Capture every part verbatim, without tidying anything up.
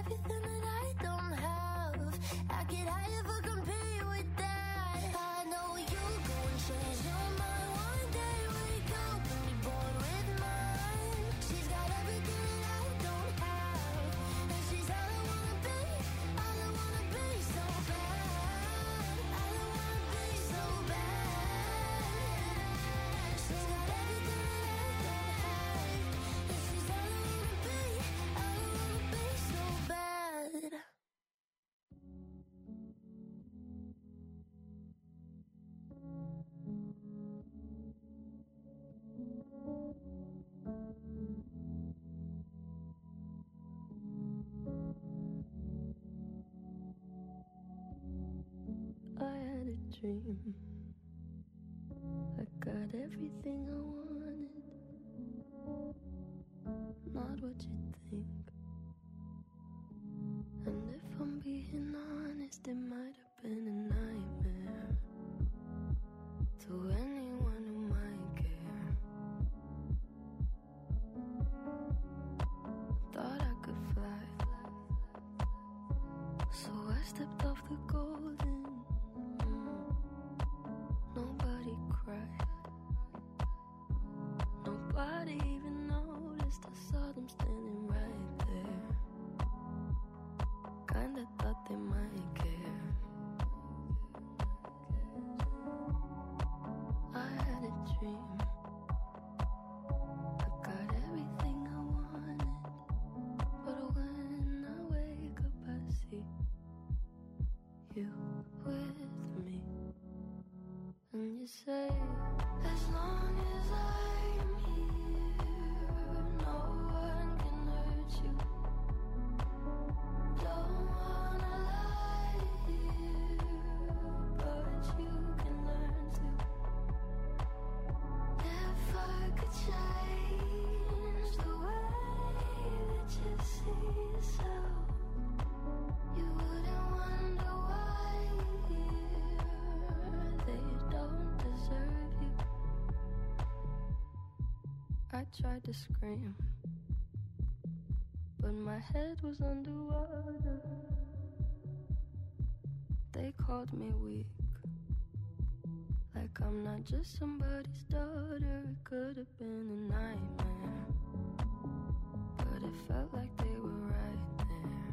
everything that I don't have. I could high if I compete with that. I know you gon' change your mind one day. Wake up and be born with mine. She's got everything that I don't have, and she's all I wanna be, all I wanna be so bad. All I wanna be so bad. She's got everything that I don't have, and she's all I wanna be, all I wanna be so bad. I had a dream. I got everything I wanted. Not what you think. And if I'm being honest, it might have been a nightmare to anyone who might care. Thought I could fly, so I stepped off the golden. Mm. Nobody cried, nobody even noticed. I saw them standing right there. Kinda thought they might care. I had a dream. I got everything I wanted, but when I wake up I see you with me. And you say, as long as I'm here, no one can hurt you. Don't wanna lie here, but you can learn to. If I could change the way that you see yourself, you wouldn't wonder why they don't deserve you. I tried to scream, but my head was underwater. They called me weak, like I'm not just somebody's daughter. It could have been a nightmare, but it felt like they were right there.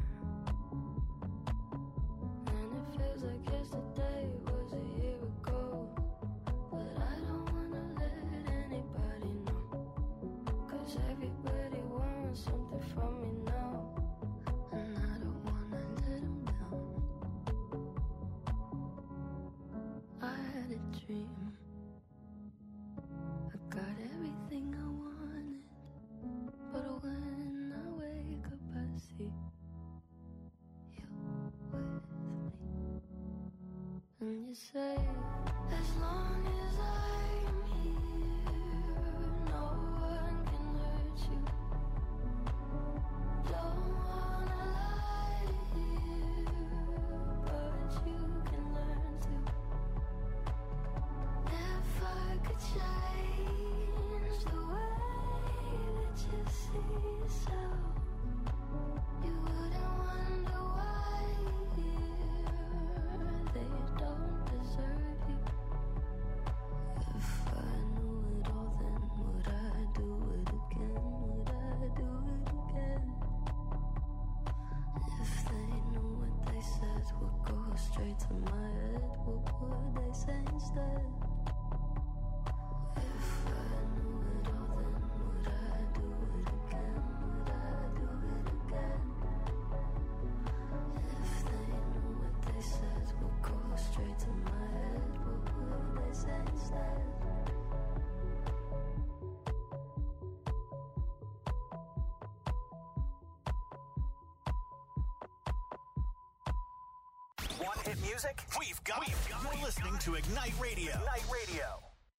And it feels like yesterday was a year ago, but I don't wanna let anybody know, 'cause everybody wants something from me now, and I don't wanna let them down. I had a dream. I got everything I wanted, but when I wake up I see you with me. And you say, as long as I'm here, no one can hurt you. Don't wanna lie here, but you can learn to. If I could change the way that you see yourself, you wouldn't wonder why they don't deserve you. If I knew it all, then would I do it again? Would I do it again? If they knew what they said would go straight to my head, what would they say instead? If I knew it all, then would I do it again? Would I do it again? If they knew what they said would go straight to my head, what would they say instead? Want hit music? We've got it. You're listening to Ignite Radio. Ignite Radio.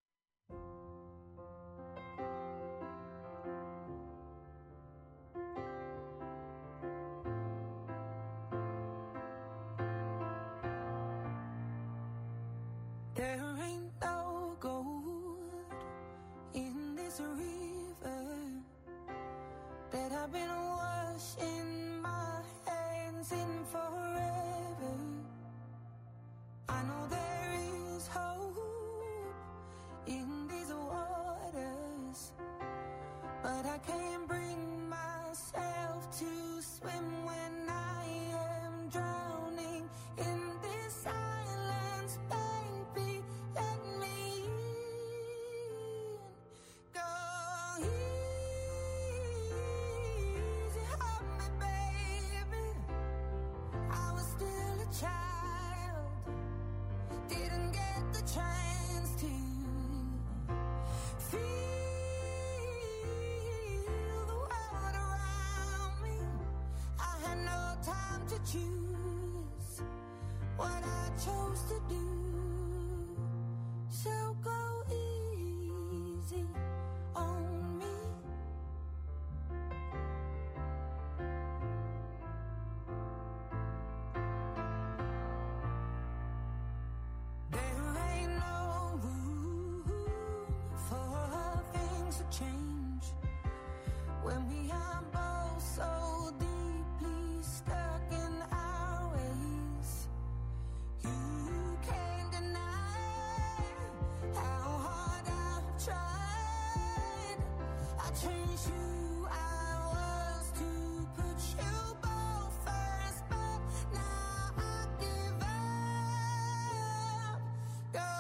There ain't no gold in this river that I've been washing my hands dancing forever. I know there is hope in these waters, but I can't bring myself to swim when I am drowning in this silence. Baby, let me in. Go easy on me, baby. I was still a child, didn't get the chance to feel the world around me. I had no time to choose what I chose to do. So go easy on me. There ain't no room for things to change when we are both so deeply stuck in our ways. You can't deny how hard I've tried. I changed who I was to put you both first, but now I give up. Go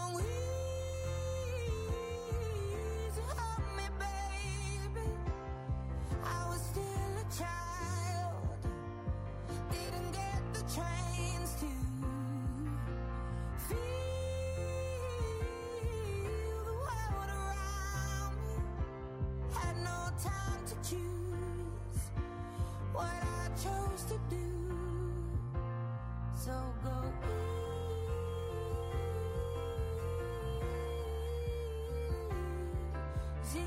easy on me, baby. I was still a child, didn't get the chance to feel the world around me. Had no time to choose what I chose to do. So go easy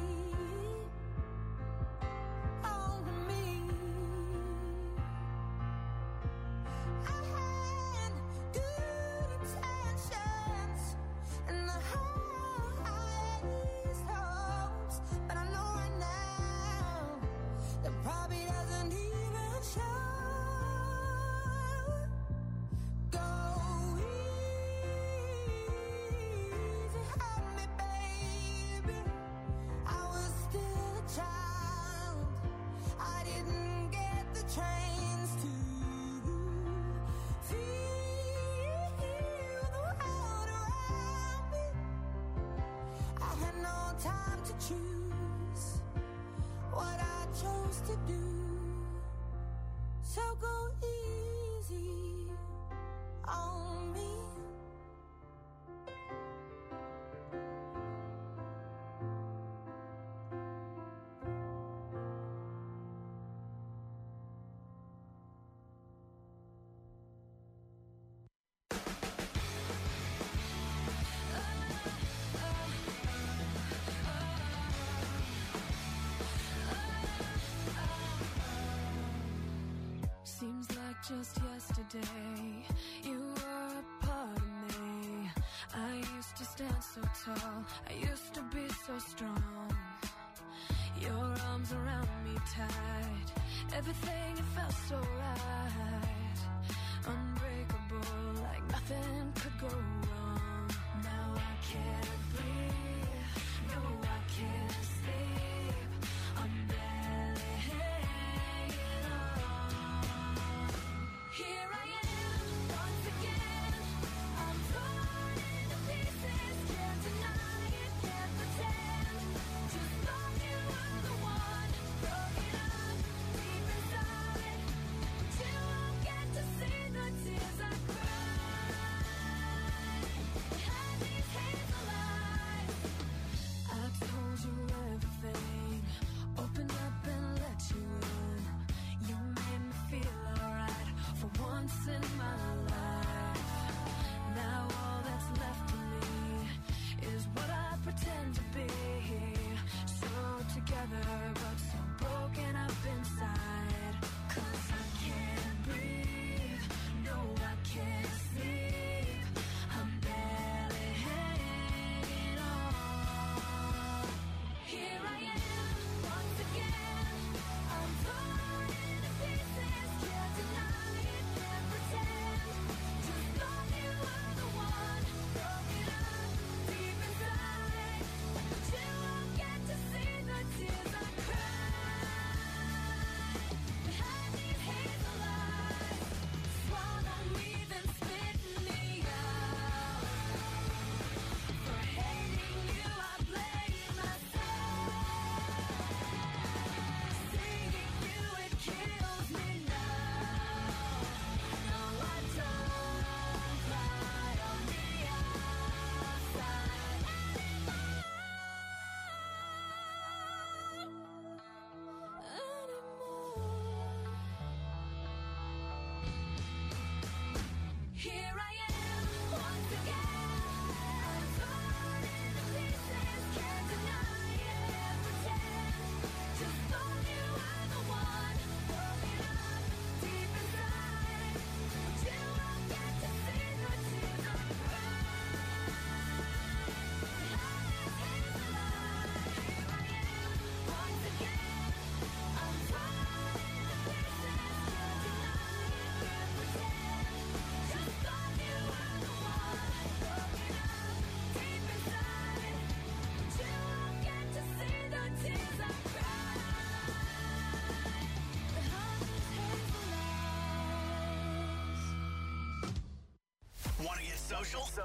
on me. I had good intentions and the highest hopes, but I know right now that probably doesn't even show. Go easy on me, baby. I was still a child, I didn't get the chance to feel the world around me. I had no time to choose what I chose to do. So go easy on me. Seems like just yesterday you were a part of me. I used to stand so tall, I used to be so strong. Your arms around me tight, everything it felt so right. Unbreakable, like nothing could go wrong. Now I can't breathe, no I can't sleep. I'm barely hanging on. Here I am, once again. I'm torn into pieces. Can't deny it, can't pretend. Just thought you were the one. Broke it up deep inside. But you won't get to see the tears I cried.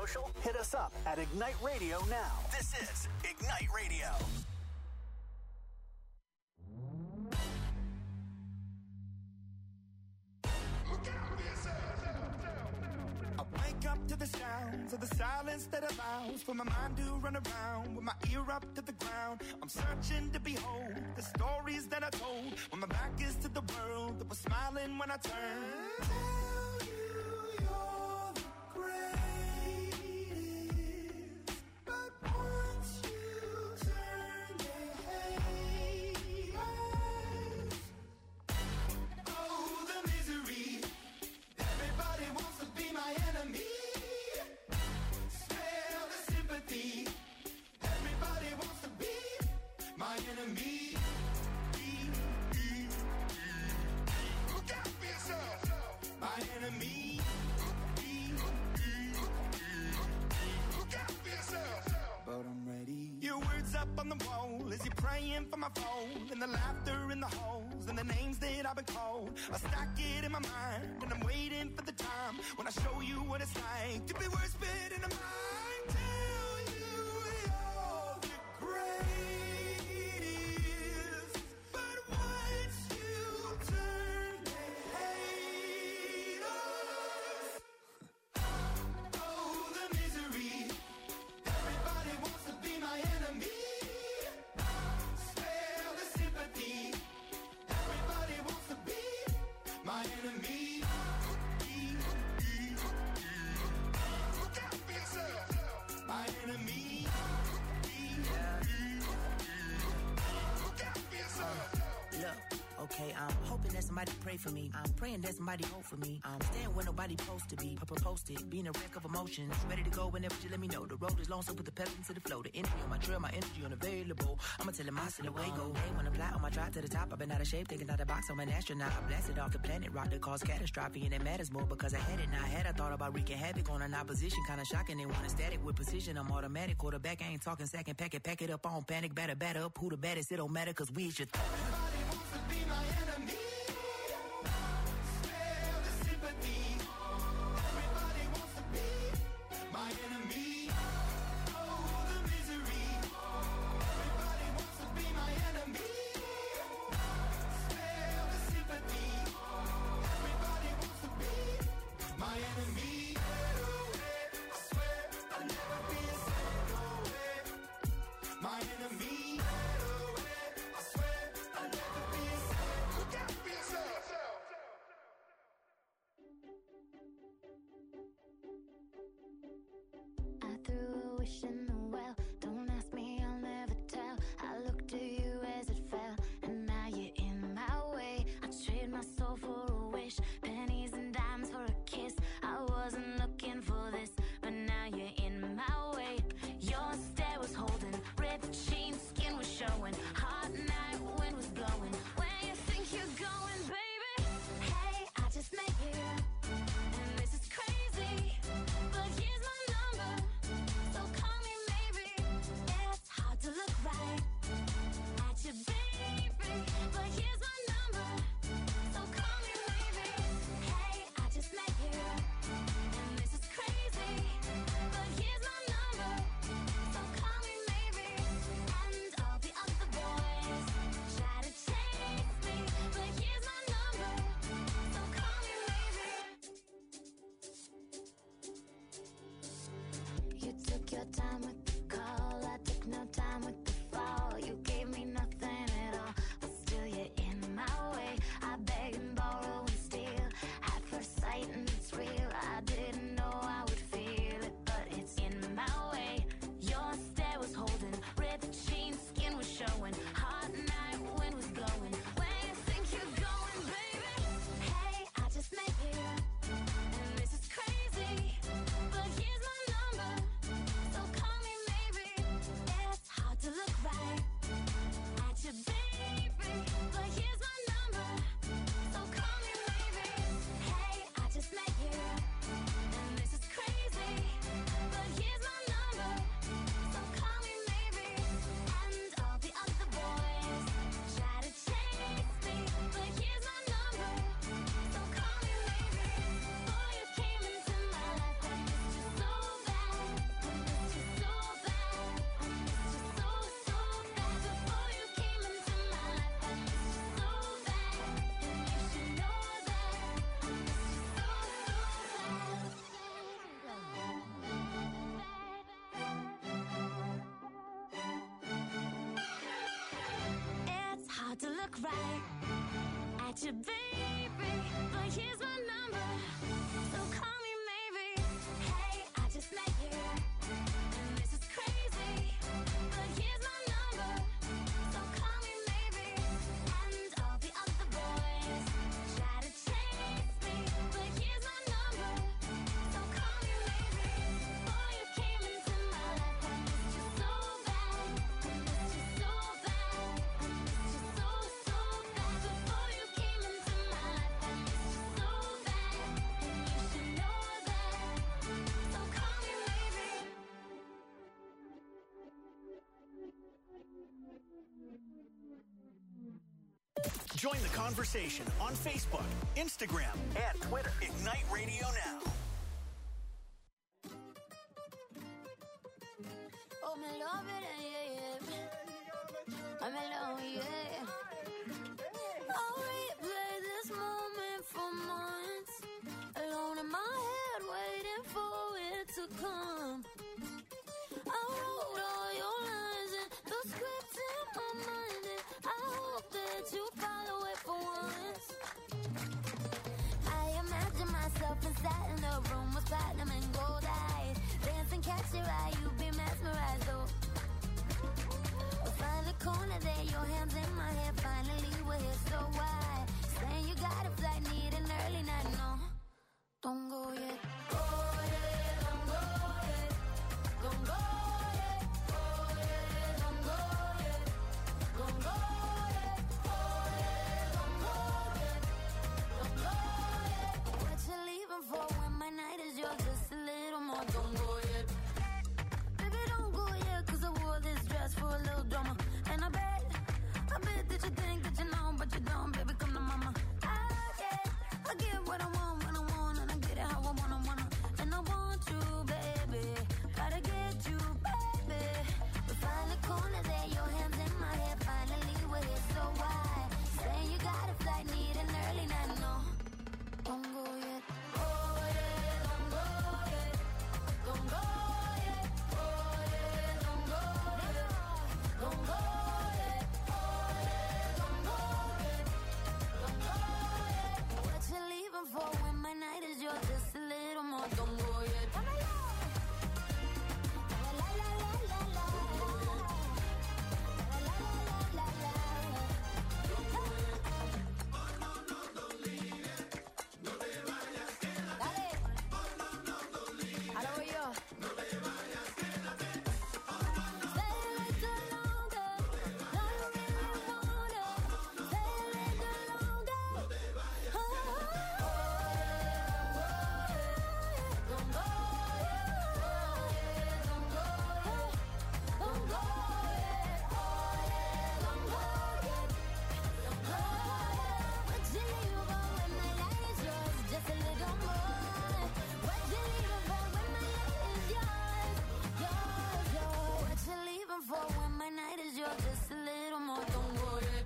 social? Hit us up at Ignite Radio now. This is Ignite Radio. I wake up to the sounds of the silence that allows for my mind to run around with my ear up to the ground. I'm searching to behold the stories that I told when my back is to the world that was smiling when I turned. Tell you you're the greatest, but once you turn, they hate us. Oh, the misery. Everybody wants to be my enemy. Smell the sympathy. Everybody wants to be my enemy. Look out for yourself. My enemy. Look out for yourself. But I'm ready. Your words up on the wall as you're praying for my phone, and the laughter in the halls and the names that I've been called. I stack it in my mind and I'm waiting for the time when I show you what it's like to be worse fit in a mind. Tell you you're the greatest, but once you turn, they hate us. Oh, the misery. Everybody wants to be my enemy. Spare the sympathy. Everybody wants to be my enemy. Look out for yourself. My enemy. Look out for yourself. Look, okay, I'm hoping that somebody pray for me. I'm praying that somebody hope for me. I'm staying where nobody supposed to be. Papa posted, being a wreck of emotions. Ready to go whenever you let me know. The road is long, so put the pep into the flow. The energy on my trail, my energy unavailable. I'ma tell him I still away go. Hey, when I fly on my drive to the top, I've been out of shape, taking out the box. I'm an astronaut. I blasted off the planet, rock that caused catastrophe, and it matters more because I had it. Now I had I thought about wreaking havoc on an opposition, kinda shocking. They want a static with precision. I'm automatic, quarterback. I ain't talking second pack it, pack it up on panic, batter, batter up. Who the baddest? It don't matter, cause we should. Everybody wants to be my enemy. Spare the sympathy. Everybody wants to be my enemy. Oh, the misery. Everybody wants to be my enemy. Spare the sympathy. Everybody wants to be my enemy. I swear I'll never be a second away. My enemy. I swear I'll never be a second. Look out for yourself. I threw a wish in the well. Don't ask me, I'll never tell. I looked to you as it fell, and now you're in my way. I trade my soul for a wish, pennies and dimes for a kiss. I wasn't looking for this, but now you're in my way. Your stare was holding, ripped jeans, skin was showing. Hot night, wind was blowing. Where you think you're going, baby? Hey, I just met you, and this is crazy. But here's my number, so call me look right at you, baby. But here's my number, so call me maybe. Hey, I just met you, and this is crazy. But here's my number, so call me maybe. And all the other boys try to chase me, but here's my number, so call me maybe. Before you came into my life, I missed you so bad. I missed you so bad. I missed you so, so bad. Before you came into my life, I missed you so bad. And you should know that. So call me maybe. Join the conversation on Facebook, Instagram, and Twitter. Ignite Radio Now. Oh, me love it, yeah, yeah. I'm in love, yeah. I'll replay this moment for months. Alone in my head, waiting for it to come. I wrote all your lines and the script in my mind, and I hope that you follow it for once. I imagine myself inside in the room with platinum and gold eyes. Dance and catch your eye, you be mesmerized, oh. We'll find a corner there, your hands in my hair. Finally we're here, so why? Saying you got a flight, need an early night, no. Don't go yet. Go yet, don't go yet. Don't go yet. Go yet, don't go yet. Don't go yet. Go yet, don't go yet. Don't go yet. What you leaving for when my night is yours? Just a little more. Don't go yet. Baby, don't go yet, 'cause I wore this dress for a little drama. And I bet, I bet that you think that you know, but you don't. Baby, come to mama. I get, I get what I want when I want, and I get it how I wanna, wanna. And I want you, baby. Gotta get you, baby. We find a corner there, your hands in my hair. Finally we're here, so why? Saying you got a flight, need an early night, no. Don't go yet. Go yet, don't go yet. Don't go yet. Go yet, don't go yet. Don't go yet. Go yet, don't go yet. Don't go yet. What you leaving for when my night is yours? Just a little more. Don't go yet. La la la la la la. La la la la la la. Dale. Ahora voy yo. Stay a little longer. No, you really wanna. Stay a little longer. Oh, don't go yet. Don't go yet. Don't go yet. Don't go yet. Don't go yet. What you leaving for when my light is yours? Just a little more. What you leaving for when my light is yours? Yours, yours. What you leaving for when my night is yours? Just a little more. Don't go yet.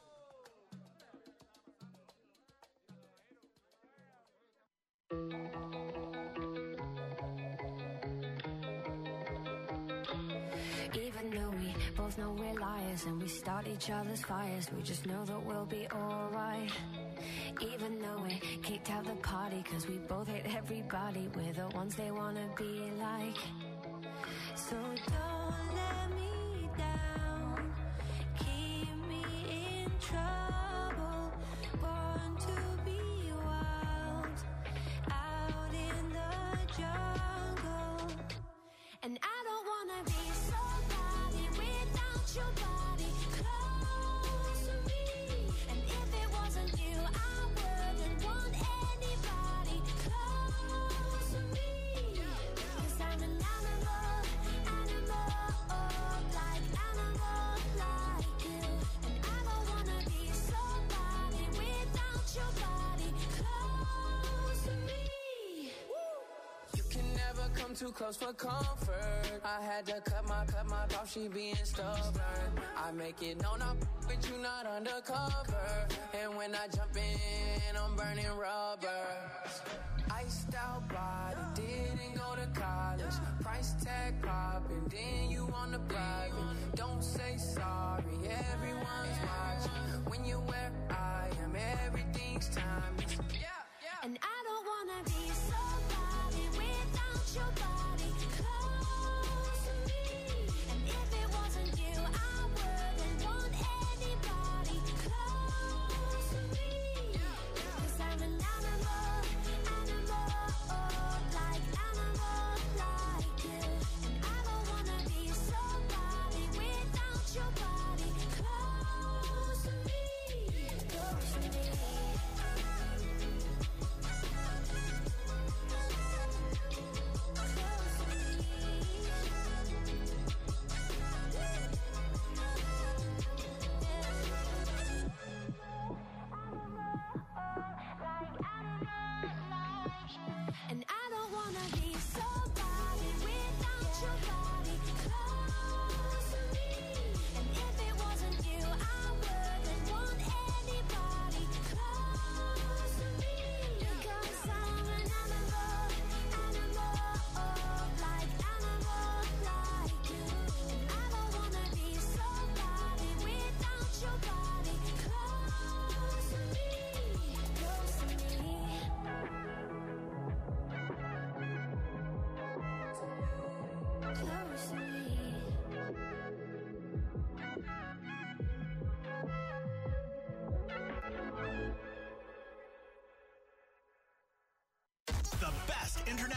Even though we both know we're liars and we start each other's fires, we just know that we'll be alright. Even though we kicked out the party 'cause we both hate everybody, we're the ones they wanna be like. So don't let me down, keep me in trouble, born to be wild, out in the jungle. And I don't wanna be somebody without your body close to me. And if it wasn't you, I wouldn't want anybody close to me. 'Cause I'm an animal, animal, like animal, like you. And I don't wanna be somebody without your body close to me. You can never come too close for comfort. I had to cut my, cut my off, she being stubborn. I make it known I'm but you not undercover. And when I jump in, I'm burning rubber. Iced out body, didn't go to college. Price tag popping, then you on the private. Don't say sorry, everyone's watching. When you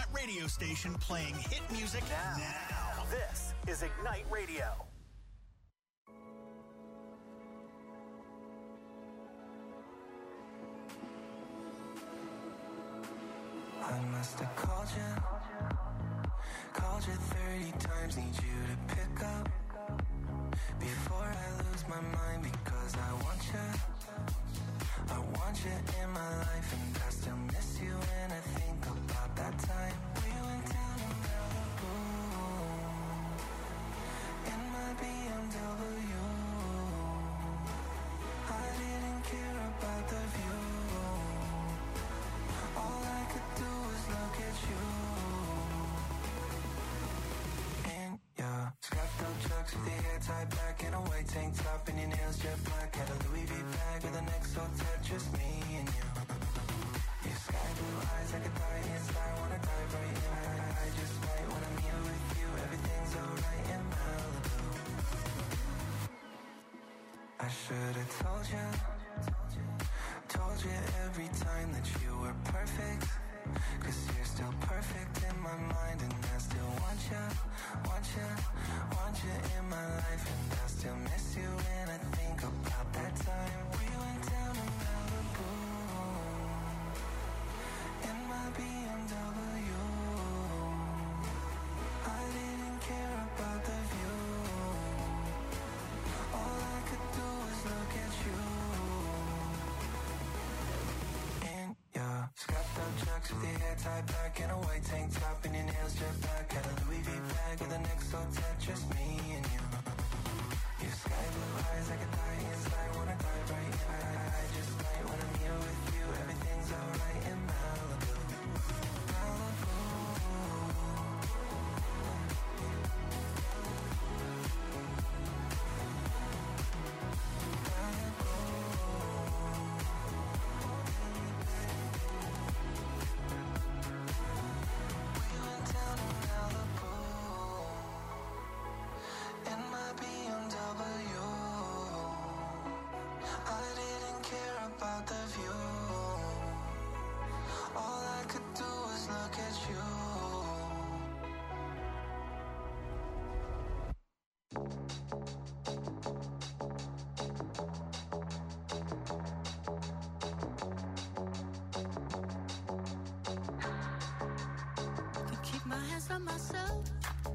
Internet radio station playing hit music now. now. This is Ignite Radio. I must have called you, called you thirty times, need you to pick up before I lose my mind, because I want you, I want you in my life, and I still miss you when I think about that time we went down to Malibu in my B M W. I didn't care about the view, all I could do was look at you. In your strapped up chucks with your hair tied back in a white tank top and your nails jet black. Had a Louis V bag with an X O tight, just me and you. Your sky blue eyes like a die inside, wanna dive right in. I, I just might when I'm here with you, everything's alright in Malibu. I should've told you, told you every time that you were perfect, cause you're still perfect in my mind, and I still want you, want you, want you in my life, and I still miss you when I think about that time we went down to Malibu in my B M W. I didn't care about the view, all I could do was look at you. In your strapped up chucks with your hair tied back in a white tank top and your nails jet black. Had a Louis V bag with an X O tight, just me and you. Your sky blue eyes like a die inside, wanna dive right in. I, I just might when I'm here with you, everything's alright in Malibu. Malibu. from myself.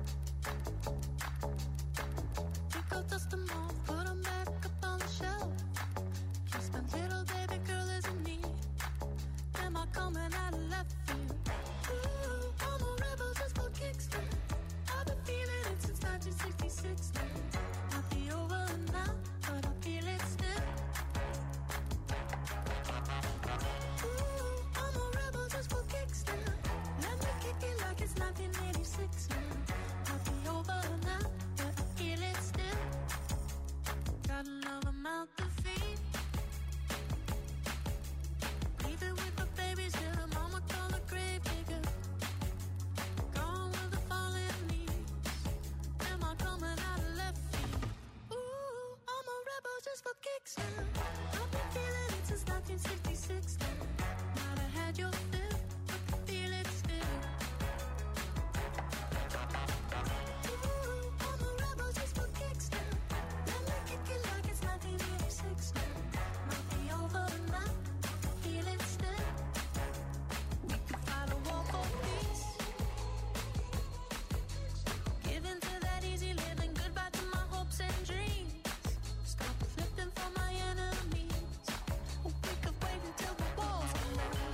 Pick up, dust them off, put them back up on the shelf. Kiss my little baby girl isn't me. Am I coming out of left field? Ooh, I'm a rebel just for kicks now. I've been feeling it since nineteen sixty-six now. Might be over now, but I feel it still. Ooh, I'm a rebel just for kicks now. Let me kick it like it's nineteen eighty-six now. Might be over now, but I feel it still. Got another mouth to feed. Leaving with the babies till the mama call a grave digger. Gone with the fallen leaves. Am I coming out of left field? Ooh, I'm a rebel just for kicks now. I've been feeling it since nineteen sixty-six now. Might have had your fill, but I feel it still. Ooh, I'm a rebel just for kicks now. Let me kick it like it's nineteen eighty-six now. Might be over now, I feel it still. We could fight a war for peace. Give in to that easy living, goodbye to my hopes and dreams. Stop flipping for my enemies. We could wait until the walls come down.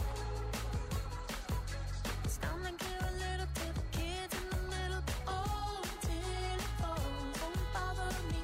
It's time to give a little to the kids in the middle. Oh, till it falls, won't bother me.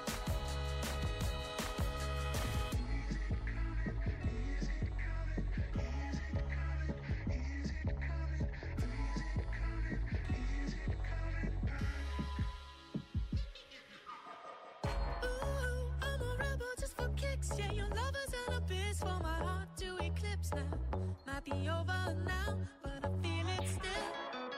Ooh, I'm a rebel just for kicks. Yeah, your love is an abyss for my heart to eclipse now. Might be over now, but I feel it still.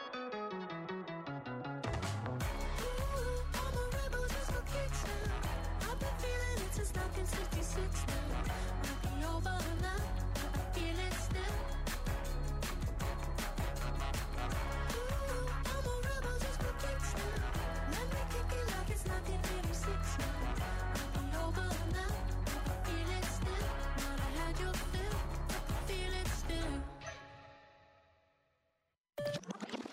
Ooh, I'm a rebel just for kicks now. I've been feeling it since nineteen sixty-six now. Might be over now, but I feel it still.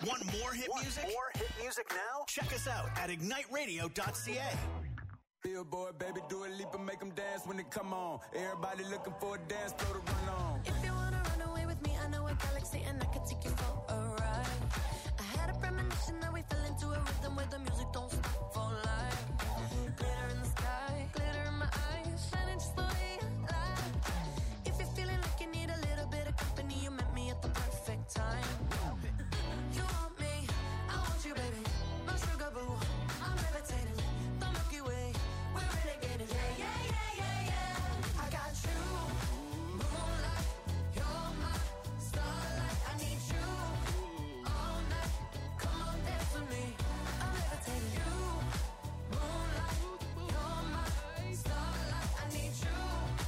Want more hit Want music? more hit music now? Check us out at ignite radio dot c a. Billboard, baby, do a leap and make them dance when they come on. Everybody looking for a dance floor to run on. If you wanna run away with me, I know a galaxy and I can take you for a ride. I had a premonition that we fell into a rhythm where the music don't stop for life. Glitter in the sky, glitter in my eyes, shining just the way I like. If you're feeling like you need a little bit of company, you met me at the perfect time. You want me, I want you, baby. My sugar boo, I'm levitating. The Milky Way, we're renegading. Yeah, yeah, yeah, yeah, yeah. I got you, moonlight. You're my starlight. I need you all night. Come on, dance with me. I'm levitating. You, moonlight. You're my starlight. I need you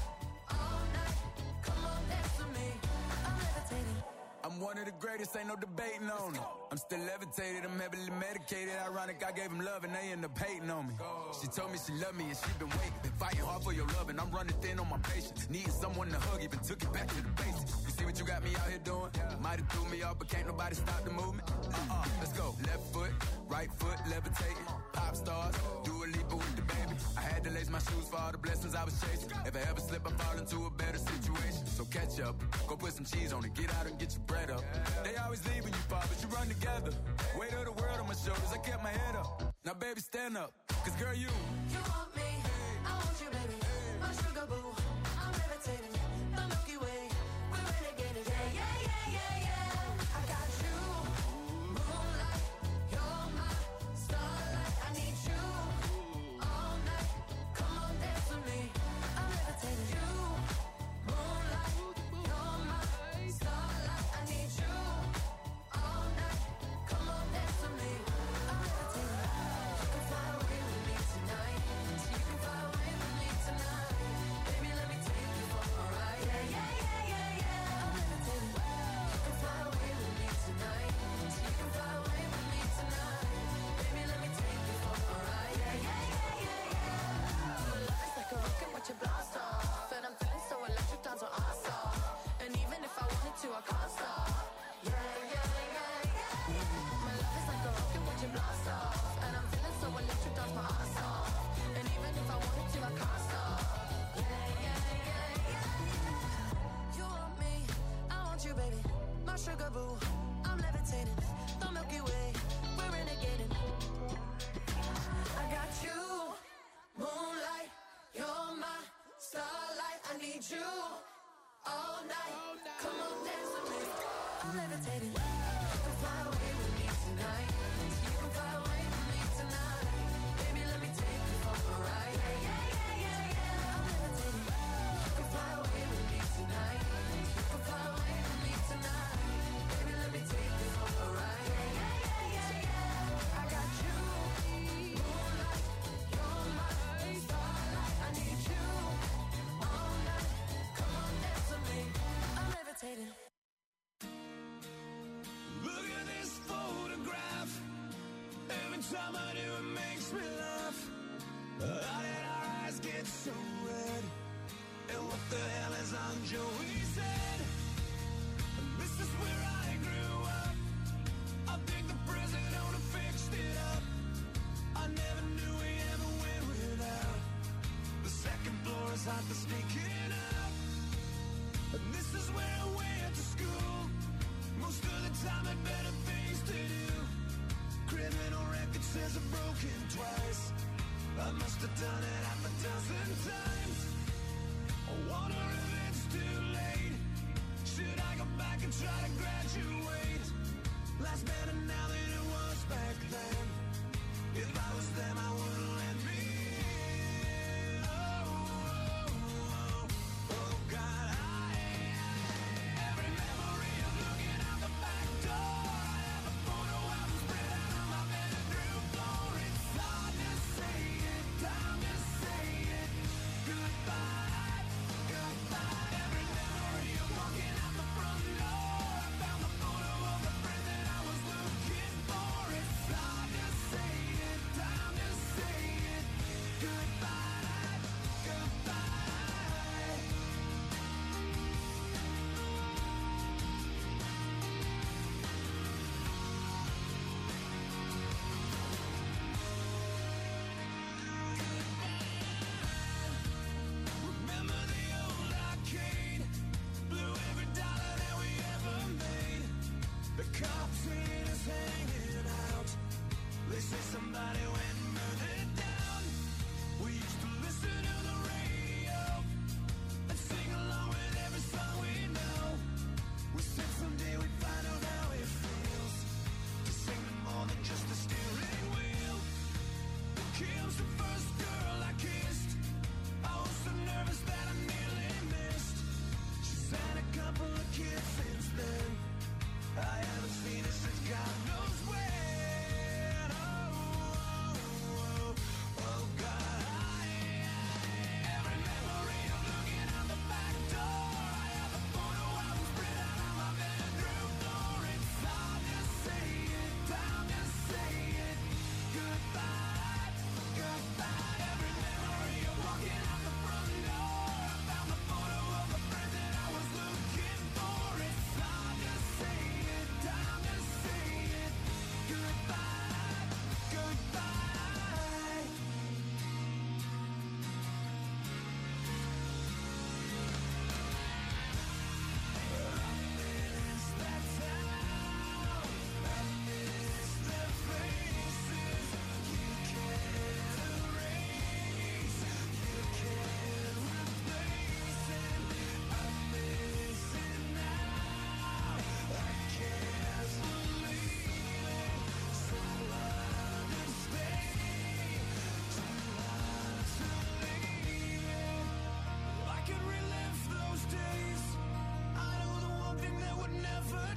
all night. Come on, dance with me. I'm levitating. I'm one of the greatest, ain't no debating on it. I'm still levitated, I'm heavily medicated. Ironic, I gave him love and they end up hating on me. She told me she loved me and she been waiting. Been fighting hard for your love and I'm running thin on my patience. Needing someone to hug, even took it back to the basics. You see what you got me out here doing? Might have threw me off, but can't nobody stop the movement. Uh-uh, let's go. Left foot, right foot, levitating. Pop stars, do a leap with the baby. I had to lace my shoes for all the blessings I was chasing. If I ever slip, I fall into a better situation. So catch up, go put some cheese on it, get out and get your bread up. They always leaving you far, but you run together. Weight of the world on my shoulders, I kept my head up. Now baby, stand up, cause girl, you You want me, I want you, baby. My sugar boo, I'm levitating. The Milky Way, we're renegading. Yeah, yeah, yeah, yeah, yeah. I got you, moonlight. You're my starlight. I need you all night. Come on, dance with me. I'm levitating. You, moonlight. You're my starlight. I need you all night. Come on, dance with me. I'm levitating. You can fly away with me tonight. You can fly away with me tonight. Baby, let me take you for a ride. Yeah, yeah, yeah, yeah, yeah. I'm levitating. You can fly away with me tonight. You can fly away with me tonight. Baby, let me take you for a ride. Yeah, yeah, yeah, yeah, yeah. Your love is like a rocket, watch it blast off. And I'm feeling so electric, dance on our off. And even if I wanted to, I can't stop. Yeah, yeah, yeah, yeah. My love is like a rocket, watch it blast off. And I'm feeling so electric, dance my ass off. And even if I wanted to, I can't stop. Yeah, yeah, yeah, yeah. You want me, I want you, baby. My sugar boo, I'm levitating. The Milky Way, we're renegading. I got you, moonlight. You're my starlight. I need you all night. Come on, dance with me. I'm levitating. You can fly away with me tonight. You can fly away with me tonight. Baby, let me take you for a ride. Yeah, yeah, yeah, yeah, yeah. I'm levitating. You can fly away with me tonight. You can fly away with me tonight. Baby, let me take you for a ride. Yeah, yeah, yeah, yeah, yeah. I got you, moonlight. You're my starlight. I need you all night. Come on, dance with me. I'm levitating. Look at this photograph. Every time I do, it makes me laugh. How did our eyes get so red? And what the hell is on Joey's head? This is where I grew up. I think the present owner fixed it up. I never knew we ever went without. The second floor is hot for sneaking up. And this is where I went to school. Most of the time had better things to do. Criminal record says I've broken twice. I must have done it half a dozen times. I wonder if it's too late. Should I go back and try to graduate? Life's better now than it was back then. If I was them, I wouldn't let me in. Oh, oh, oh, oh, God, I every memory of looking out the back door. I have a photo album spread out on my bedroom floor. It's hard to say it, time to say it.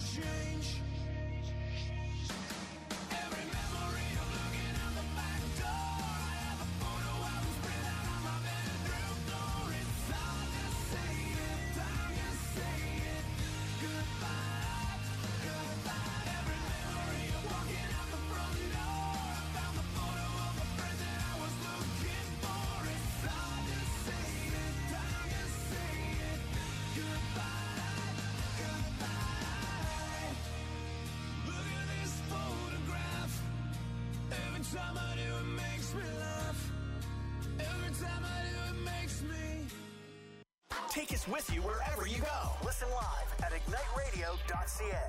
change. Every memory of looking out the back door. I have a photo album spread out on my bedroom floor. It's hard to say it, time to say it. Goodbye, goodbye. Every memory of walking out the front door. I found the photo of a friend that I was looking for. It's hard to say it, time to say it. Goodbye, goodbye. Look at this photograph. Every time I do it makes me laugh. Every time I do it makes me. Take us with you wherever you go. Listen live at ignite radio dot c a.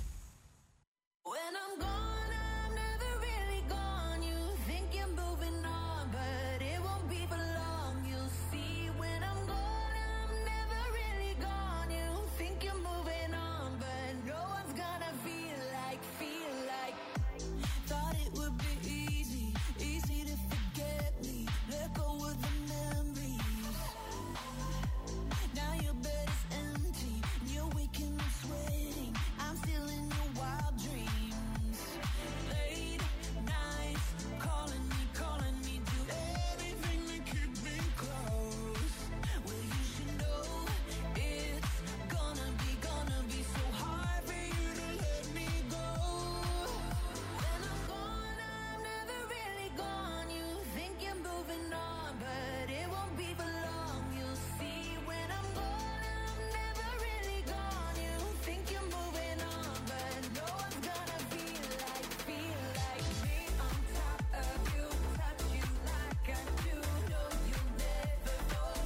When I'm gone, I'm never really gone. You think you're moving on, but it won't be for long. You'll see when I'm gone, I'm never really gone. You think you're moving on, but no one's gonna feel like, feel like. Thought it would be easy, easy to forget me. Let go of the memories. Now your bed is empty, you're waking up sweating. I'm still in your wild dreams. Late nights, calling me, calling me, do anything to keep me close. Well, you should know it's gonna be, gonna be so hard for you to let me go. When I'm gone, I'm never really gone. You think you're moving on, but it won't be for long. You'll see when I'm gone, I'm never really gone. You think you're moving on, but no one's gonna feel like, feel like me on top of you, touch you like I do. No, you'll never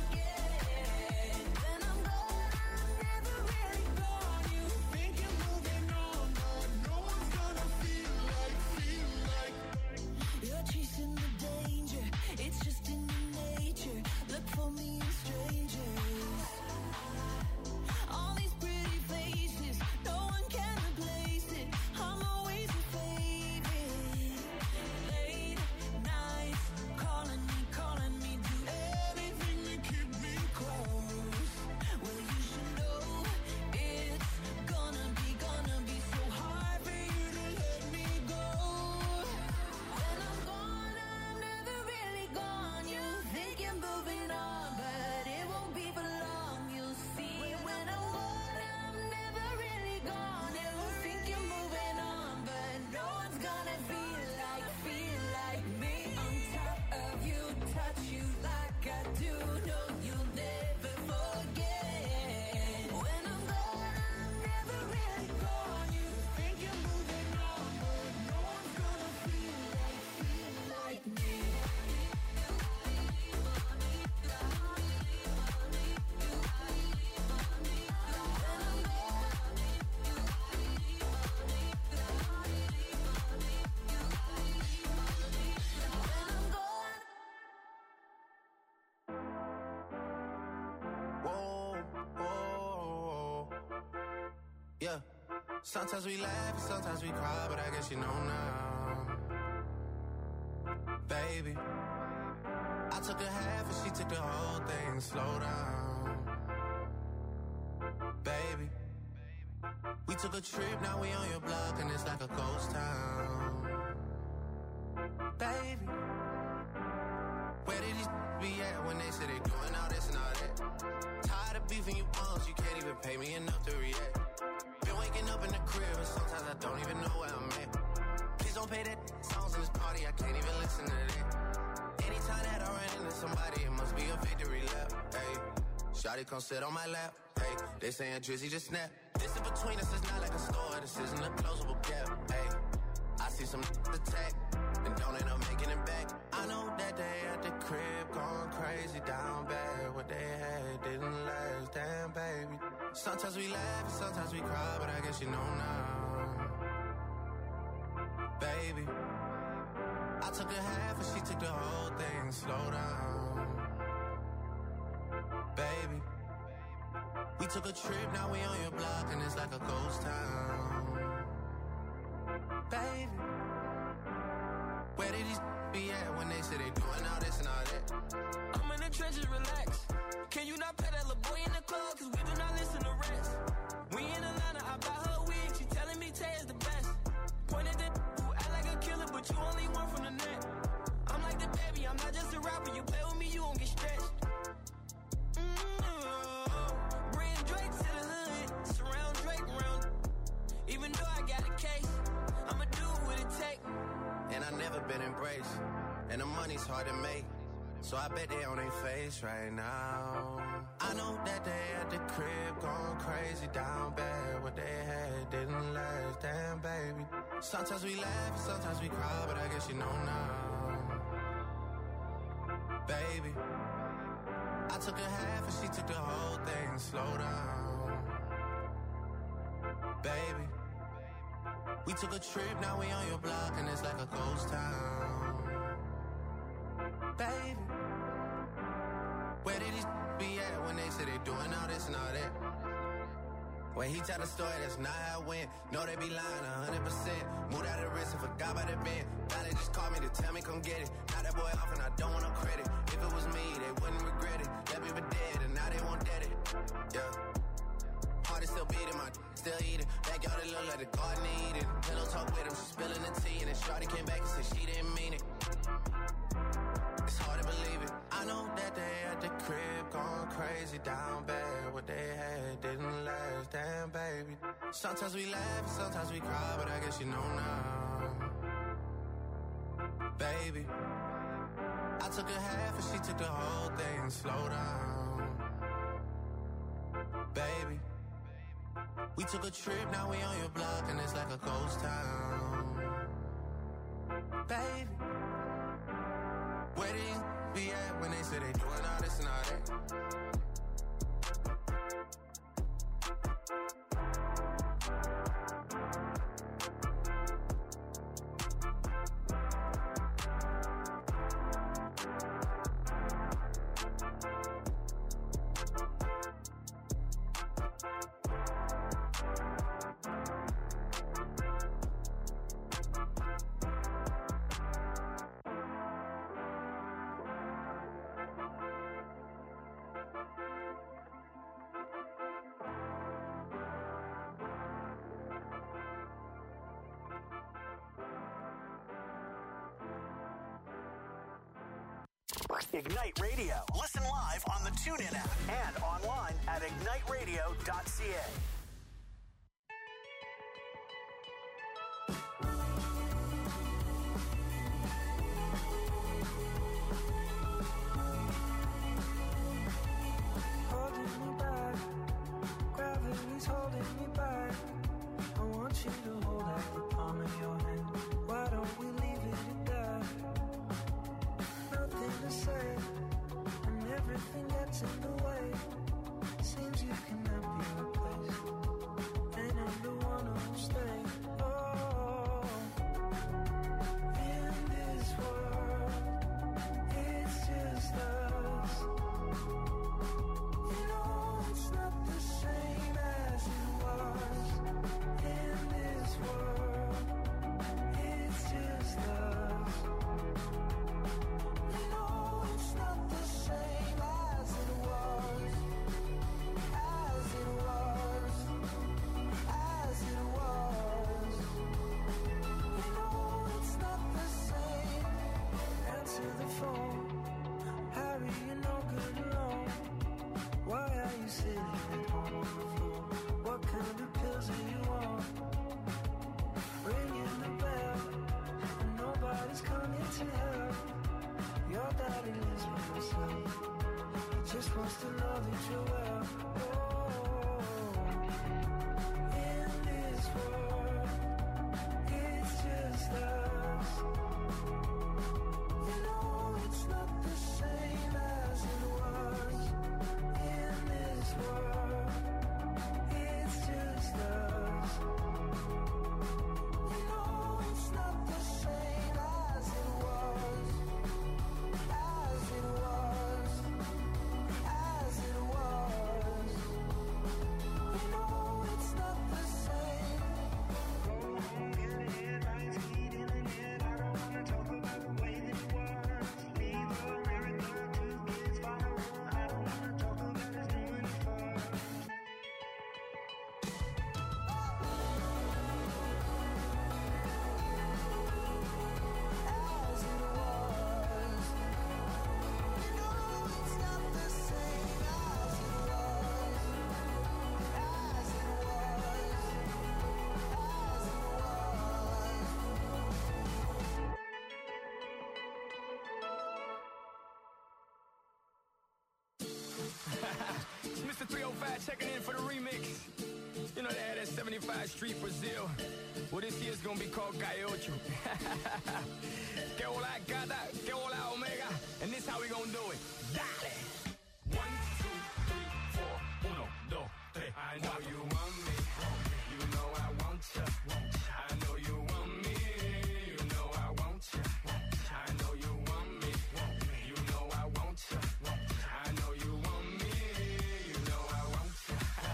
forget. When I'm gone, I'm never really gone. You think you're moving on, but no one's gonna feel like, feel like. You're chasing the danger, it's just in your nature. Look for me in strangers. All these pretty faces, no one can replace it. I'm always your favorite. Late nights, calling me, calling me, do anything to keep me close. Well, you should know it's gonna be, gonna be so hard for you to let me go. When I'm gone, I'm never really gone. You think you're moving on, but it won't be for long. You'll see when I'm gone, I'm never really gone. You think you're moving on, but no one's gonna feel like, feel like me on top of you, touch you like I do. No, you'll never forget. When I'm gone, I'm never really gone. You think you're moving on, but no one's gonna feel like, feel like me. Whoa, whoa, yeah. Sometimes we laugh and sometimes we cry, but I guess you know now, baby. I took a half and she took the whole thing. Slow down, baby. We took a trip, now we on your block and it's like a ghost town, baby. Where did these be at when they say they doing all this and all that? Tired of beefing you bums, you can't even pay me enough to react. Been waking up in the crib and sometimes I don't even know where I'm at. Please don't pay that songs in this party, I can't even listen to that. Anytime that I run into somebody, it must be a victory lap. Hey, shawty come sit on my lap. Hey, they saying Drizzy just snap. This in between us is not like a store, this isn't a closable gap. Hey, I see some attack and don't end up making it back. I know that they at the crib going crazy down bad. What they had didn't last, damn baby. Sometimes we laugh and sometimes we cry, but I guess you know now, baby. I took a half and she took the whole thing. Slow down, baby. We took a trip, now we on your block and it's like a ghost town, baby. Where did these be at when they say they doing all this and all that? I'm in the trenches, relax. Can you not pet that little boy in the club? Cause we do not listen to rats. We in Atlanta, I buy her wig, she you only want from the net. I'm like the baby, I'm not just a rapper. You play with me, you won't get stretched. Mm-hmm. Bring Drake to the hood, surround Drake round. Even though I got a case, I'ma do what it take. And I never been embraced, and the money's hard to make. So I bet they on their face right now. I know that they at the crib going crazy down bad. What they had didn't last, damn baby. Sometimes we laugh and sometimes we cry, but I guess you know now. Baby, I took a half and she took the whole thing. Slow down. Baby, we took a trip, now we on your block and it's like a ghost town. Baby, where did these be at when they say they doing all this and all that? When he tell the story, that's not how it went. No, they be lying one hundred percent. Moved out of the wrist and forgot about the bend. Now they just call me to tell me come get it. Now that boy off and I don't want no credit. If it was me, they wouldn't regret it. Left me for dead and now they won't dead it. Yeah. Heart is still beating, my still eating. Backyard, it look like the garden eating. Pillow talk with him, she spilling the tea. And then Shorty came back and said she didn't mean it. It's hard to believe it. I know that they at the crib going crazy down bad. What they had didn't last, damn baby. Sometimes we laugh and sometimes we cry, but I guess you know now. Baby, I took a half and she took the whole thing. Slow down. Baby, we took a trip, now we on your block and it's like a ghost town. Baby, where these be at when they say they doing all this and all that? Ignite Radio. Listen live on the TuneIn app and online at ignite radio dot c a. Holding me back, gravity's holding me back. I want you to hold out the palm of your hand. Why don't we leave it at that? Nothing to say, and everything gets in the way. Seems you cannot be replaced, and I'm the one who'll stay. Oh, in this world, it's just us. You know it's not the same as it was. In this world, it's just us. You know it's not the same as it was. As it was. As it was. You know it's not the same. Answer the phone. Harry, you're no good alone. Why are you sitting at home on the floor? What kind of pills are you on? Ringing the bell, and nobody's coming to help. Your daddy lives by himself. He just wants to know that you're well. Oh, in this world, it's just us. You know it's not the same as it was. In this world, it's just us. You know it's not the same as it was. As it was. As it was. It's Mister three oh five checking in for the remix. You know they had that seventy-five Street Brazil. Well, this year's gonna be called Gaiocho. Que hola gata, que hola omega. And this how we gonna do it. Dale! One, two, three, four, uno, dos, tres. I know you want me. You know I want ya. I know you want me. You know I want ya. I know you want me. You know I want ya. I know you want me. You know I want ya.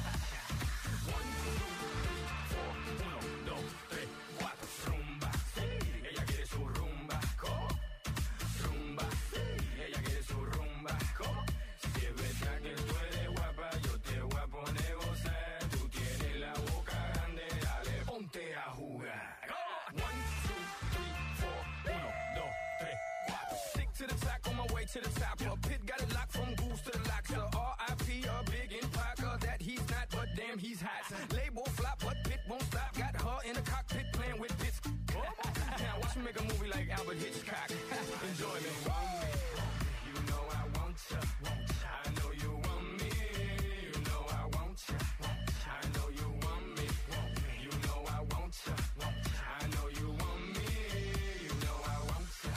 One, two, three, four, uno, dos, tres, cuatro. Rumba, sí. Ella quiere su rumba. Go. Rumba, sí. Ella quiere su rumba. Go. Si es verdad que tú eres guapa, yo te voy a poner a gozar. Tú tienes la boca grande, dale, ponte a jugar. Go. One, two, three, four, uno, dos, tres, cuatro. Stick to the track on my way to the top. A pit got it locked from goose to the locks. So R I P a big in Parker that he's not, but damn he's hot. Label flop, but Pit won't stop. Got her in the cockpit playing with bits. Now watch me make a movie like Albert Hitchcock. Enjoy me. You know I want ya. I know you want me. You know I want ya. I know you want me. You know I want ya. I know you want me. You know I want ya.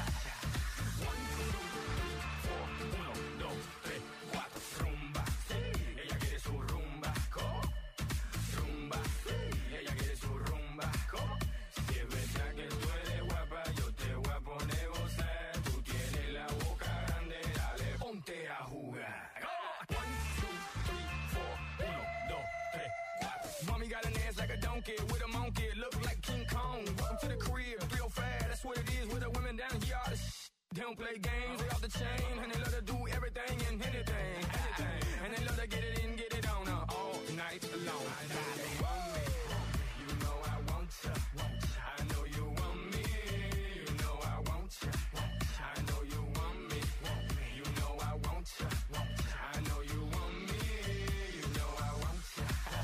One, two, three, four, uno, dos, tres, cuatro. Rumba, sí. Ella quiere su rumba. Go. Rumba, sí. Ella quiere su rumba. Go. Si es verdad que tú eres guapa, yo te voy a poner a gozar. Tú tienes la boca grande, dale, ponte a jugar. Go. One, two, three, four, uno, dos, tres, cuatro. Mommy got an ass like a donkey with a monkey, look like King Kong. Welcome to the crib, three oh five, that's what it is with the women down here. All the sh- they don't play games, they off the chain, and they love to do everything and anything, anything. And they love to get it in, get it on uh, all night long. I know you want me, you know I want ya. I know you want me, you know I want ya. I know you want me, you know I want ya. I know you want me, you know I want ya.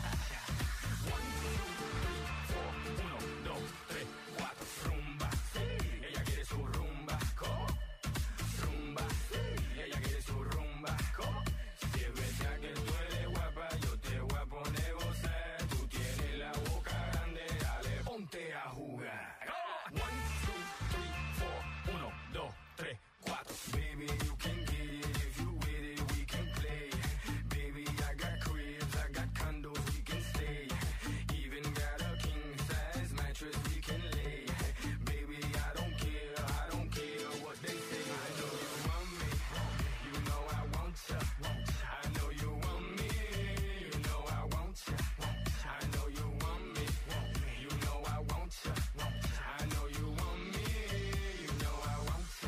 One, two, three, four, uno, dos, tres, cuatro. Rumba, sí. Ella quiere su rumba. Go. Rumba, sí. Ella quiere su rumba. Go. Si es verdad que tú eres guapa, yo te voy a poner a gozar. Tú tienes la boca grande, dale, ponte a jugar. Go. One, two, three, four, uno, dos, tres, cuatro. Baby, you can get it if you with it, we can play. Baby, I got cribs, I got condos, we can stay. Even got a king size mattress we can lay. Baby, I don't care, I don't care what they say. I know you want me, you know I want ya. I know you want me, you know I want ya. I know you want me, you know I want ya. I know you want me, you know I want ya.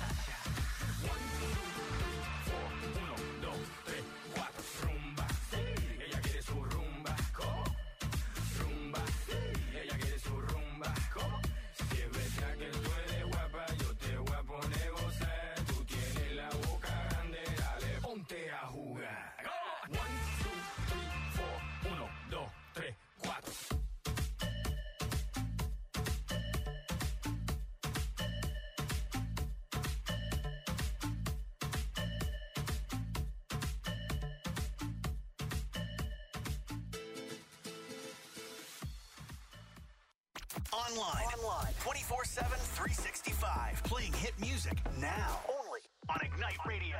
One, two, three, four, uno, dos, tres, cuatro. Rumba, sí. Ella quiere su rumba. Go. Rumba, sí. Ella quiere su rumba. Go. Si es verdad que tú eres guapa, yo te voy a poner a gozar. Tú tienes la boca grande, dale, ponte a jugar. Go. One, two, three, four, uno, dos, tres, cuatro. Online. Online. twenty-four seven, three sixty-five. Playing hit music now. Only on Ignite Radio.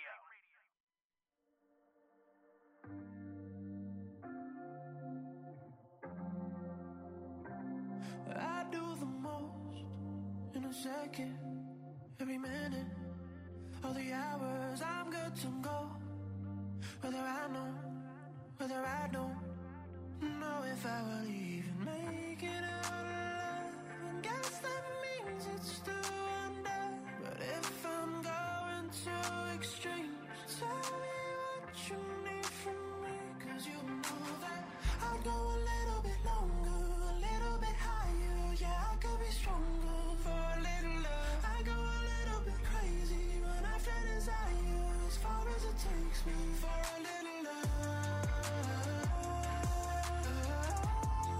I do the most in a second, every minute, all the hours I'm good to go. Whether I know, whether I don't know if I will even make it out alive. And guess that means it's still undone. But if I'm going to extremes, tell me what you need from me. Cause you know that I'll go a little bit longer, a little bit higher. Yeah, I could be stronger for a little love. I go a little bit crazy when I feel desire, as far as it takes me for a little love.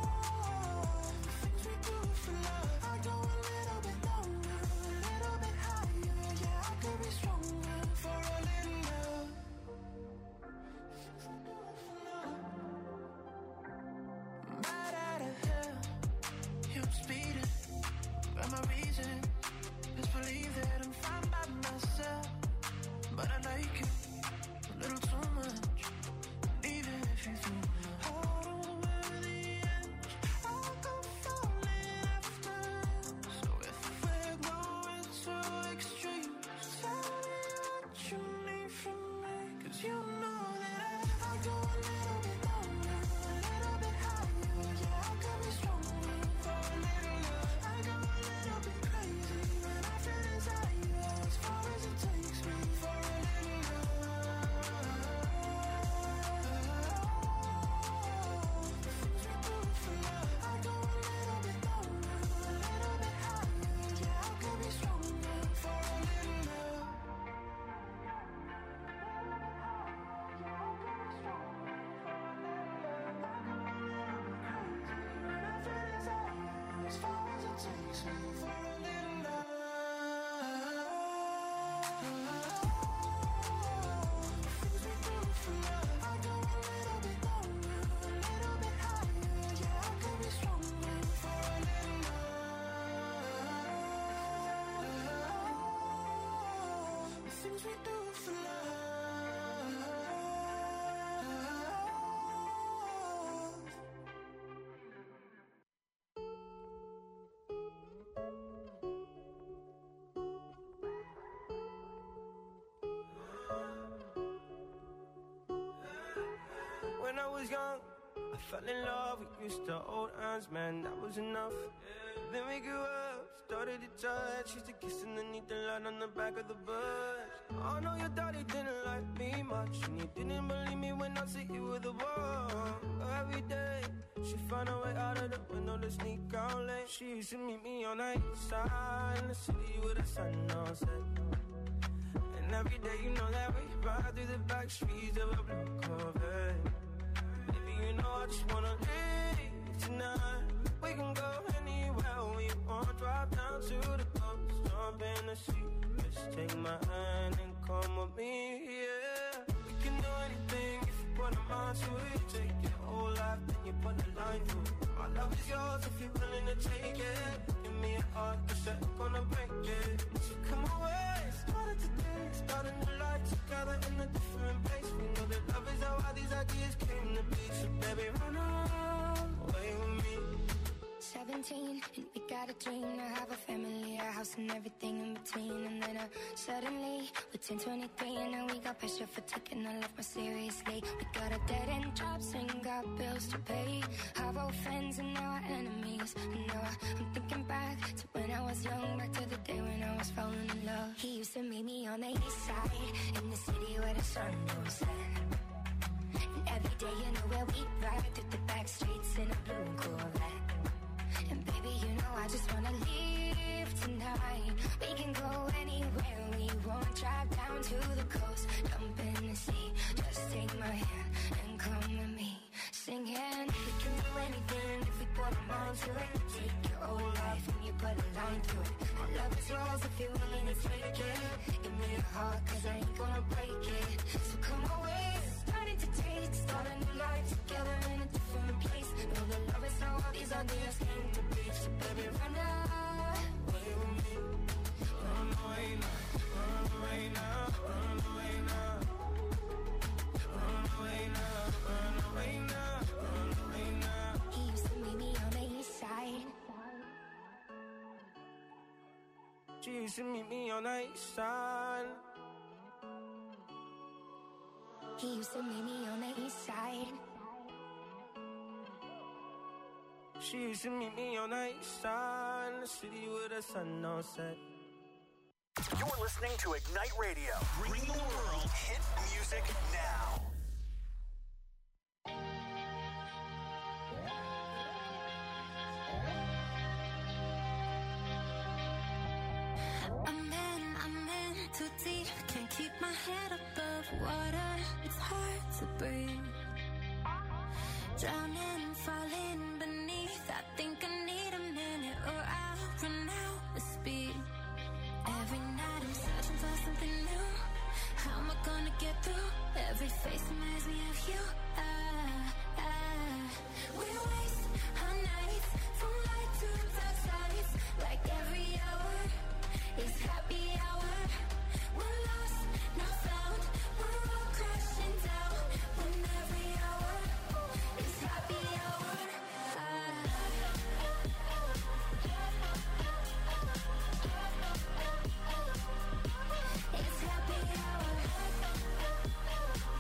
you know that I, I go a little bit longer, a little bit higher. Yeah, I could be stronger for a little love. I go a little bit crazy when I feel desire, as far as it takes me for a little love. The things we do for love. I go a little bit longer, a little bit higher. Yeah, I could be stronger for a little love. As far as it takes me for a little love. The things we do for love. I go a little bit longer, a little bit higher. Yeah, I could be stronger for a little love. The things we do for love. When I was young, I fell in love. We used to hold hands, man, that was enough. Then we grew up, started to touch. Used to kiss underneath the light on the back of the bus. Oh no, your daddy didn't like me much, and he didn't believe me when I said you were the one. Every day, she found a way out of the window to sneak out late. She used to meet me on the east side in the city with the sun on set. And every day, you know that we ride through the back streets of a blue Corvette. Baby, you know I just wanna leave tonight. We can go anywhere we want. Drive down to the coast, jump in the sea. Just take my hand and come with me, yeah. We can do anything if you put a mind to it. Take your whole life, then you put a line through it. My love is yours if you're willing to take it. Give me a heart, cause I'm gonna break it. So come away, started today, start a new life together in a different place. We know that love is how all these ideas came to be. So baby, run away with me. Seventeen, and we got a dream to have a family, a house and everything in between. And then uh, suddenly, we're ten, twenty-three, and now we got pressure for taking our life more seriously. We got a dead end jobs and got bills to pay. Our old friends and now our enemies. And now I'm thinking back to when I was young, back to the day when I was falling in love. He used to meet me on the east side, in the city where the sun goes set. And every day, you know where we ride through the back streets in a blue Corvette. And baby, you know I just wanna leave tonight. We can go anywhere we want. Drive down to the coast, jump in the sea. Just take my hand and come with me. Singing, we can do anything if we put our mind to it. Take your whole life and you put a line through it. My love is yours if you're willing to take it. Give me a heart, cause I ain't gonna break it. So come away, starting to take. Start a new life together in a different place. Know that love is how all these ideas came to be. So baby, run away with me. Run away now, run away now, run away now. Run away now, run away now, run away now. He used to meet me on the east side. She used to meet me on the east side. He used to meet me on the east side. She used to meet me on the east side in the city with the sun on set. You're listening to Ignite Radio. Bring the world hit music now. I'm in, I'm in too deep. Can't keep my head above water. It's hard to breathe. Drowning, falling beneath. I think I need a minute or I'll run out of speed. Every night I'm searching for something new. How am I gonna get through? Every face reminds me of you. Ah, ah. We waste our nights from light to dark sides. Like every hour is happy hour. We're lost, not found. We're all crashing down. When every hour is happy hour. It's happy hour.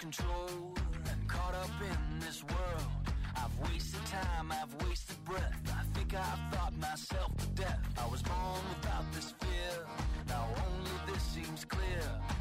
control and caught up in this world. I've wasted time, I've wasted breath. I think I've thought myself to death. I was born without this fear. Now only this seems clear.